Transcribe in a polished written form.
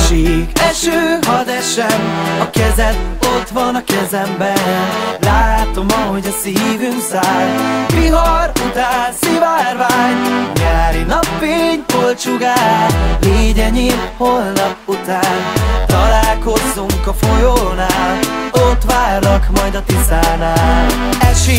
Esik eső, hadd essen, a kezed ott van a kezemben. Látom, ahogy a szívünk száll, vihar után szivárvány. Nyári napfény, polcsugár, légy enyém holnap után. Találkozzunk a folyónál, ott várlak majd a Tiszánál. Esik